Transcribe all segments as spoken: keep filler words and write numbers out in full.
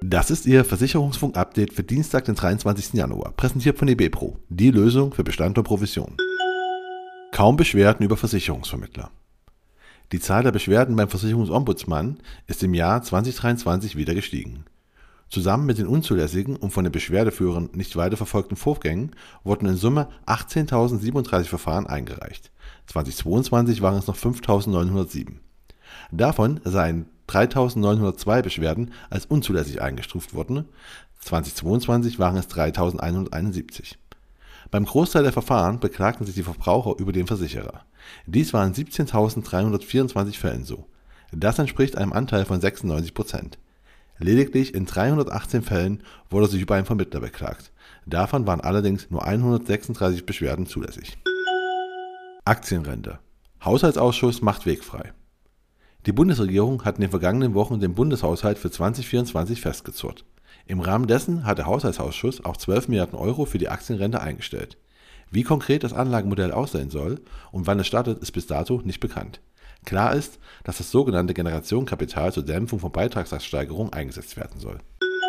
Das ist Ihr Versicherungsfunk-Update für Dienstag, den dreiundzwanzigsten Januar, präsentiert von eBepro, die Lösung für Bestand und Provision. Kaum Beschwerden über Versicherungsvermittler. Die Zahl der Beschwerden beim Versicherungsombudsmann ist im Jahr zweitausenddreiundzwanzig wieder gestiegen. Zusammen mit den unzulässigen und von den Beschwerdeführern nicht weiterverfolgten Vorgängen wurden in Summe achtzehntausendsiebenunddreißig Verfahren eingereicht. zweitausendzweiundzwanzig waren es noch fünftausendneunhundertsieben. Davon seien dreitausendneunhundertzwei Beschwerden als unzulässig eingestuft worden, zweitausendzweiundzwanzig waren es dreitausendeinhunderteinundsiebzig. Beim Großteil der Verfahren beklagten sich die Verbraucher über den Versicherer. Dies waren siebzehntausenddreihundertvierundzwanzig Fällen so. Das entspricht einem Anteil von sechsundneunzig Prozent. Lediglich in dreihundertachtzehn Fällen wurde sich über einen Vermittler beklagt. Davon waren allerdings nur hundertsechsunddreißig Beschwerden zulässig. Aktienrente. Haushaltsausschuss macht Weg frei. Die Bundesregierung hat in den vergangenen Wochen den Bundeshaushalt für zweitausendvierundzwanzig festgezurrt. Im Rahmen dessen hat der Haushaltsausschuss auch zwölf Milliarden Euro für die Aktienrente eingestellt. Wie konkret das Anlagemodell aussehen soll und wann es startet, ist bis dato nicht bekannt. Klar ist, dass das sogenannte Generationenkapital zur Dämpfung von Beitragssatzsteigerung eingesetzt werden soll.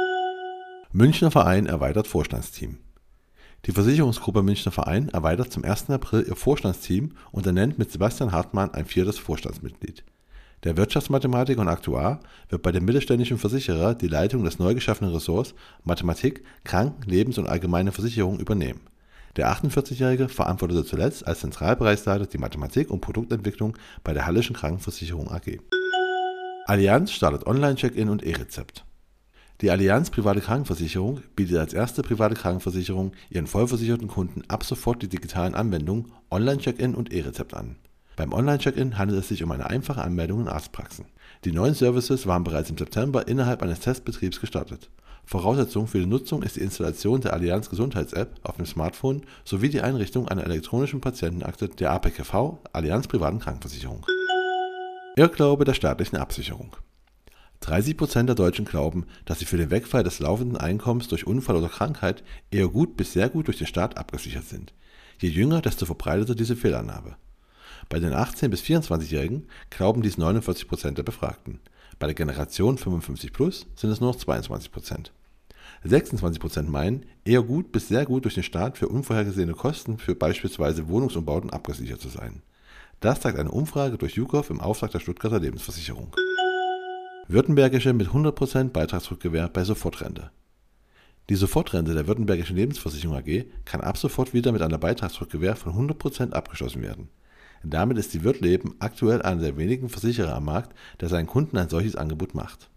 Münchner Verein erweitert Vorstandsteam. Die Versicherungsgruppe Münchner Verein erweitert zum ersten April ihr Vorstandsteam und ernennt mit Sebastian Hartmann ein viertes Vorstandsmitglied. Der Wirtschaftsmathematiker und Aktuar wird bei dem mittelständischen Versicherer die Leitung des neu geschaffenen Ressorts Mathematik, Kranken-, Lebens- und allgemeine Versicherung übernehmen. Der achtundvierzigjährige verantwortete zuletzt als Zentralbereichsleiter die Mathematik und Produktentwicklung bei der Hallischen Krankenversicherung A G. Allianz startet Online-Check-In und E-Rezept. Die Allianz Private Krankenversicherung bietet als erste private Krankenversicherung ihren vollversicherten Kunden ab sofort die digitalen Anwendungen Online-Check-In und E-Rezept an. Beim Online-Check-In handelt es sich um eine einfache Anmeldung in Arztpraxen. Die neuen Services waren bereits im September innerhalb eines Testbetriebs gestartet. Voraussetzung für die Nutzung ist die Installation der Allianz Gesundheits-App auf dem Smartphone sowie die Einrichtung einer elektronischen Patientenakte der A P K V Allianz Privaten Krankenversicherung. Irrglaube der staatlichen Absicherung. dreißig Prozent der Deutschen glauben, dass sie für den Wegfall des laufenden Einkommens durch Unfall oder Krankheit eher gut bis sehr gut durch den Staat abgesichert sind. Je jünger, desto verbreiteter diese Fehlannahme. Bei den achtzehn- bis vierundzwanzigjährigen glauben dies neunundvierzig Prozent der Befragten. Bei der Generation fünfundfünfzig plus sind es nur noch zweiundzwanzig Prozent. sechsundzwanzig Prozent meinen, eher gut bis sehr gut durch den Staat für unvorhergesehene Kosten für beispielsweise Wohnungsumbauten abgesichert zu sein. Das zeigt eine Umfrage durch YouGov im Auftrag der Stuttgarter Lebensversicherung. Württembergische mit hundert Prozent Beitragsrückgewähr bei Sofortrente. Die Sofortrente der Württembergischen Lebensversicherung A G kann ab sofort wieder mit einer Beitragsrückgewähr von hundert Prozent abgeschlossen werden. Damit ist die Wirtleben aktuell einer der wenigen Versicherer am Markt, der seinen Kunden ein solches Angebot macht.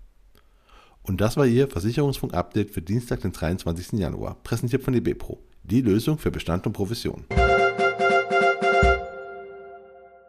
Und das war Ihr Versicherungsfunk-Update für Dienstag, den dreiundzwanzigsten Januar, präsentiert von eBepro, die Lösung für Bestand und Provision.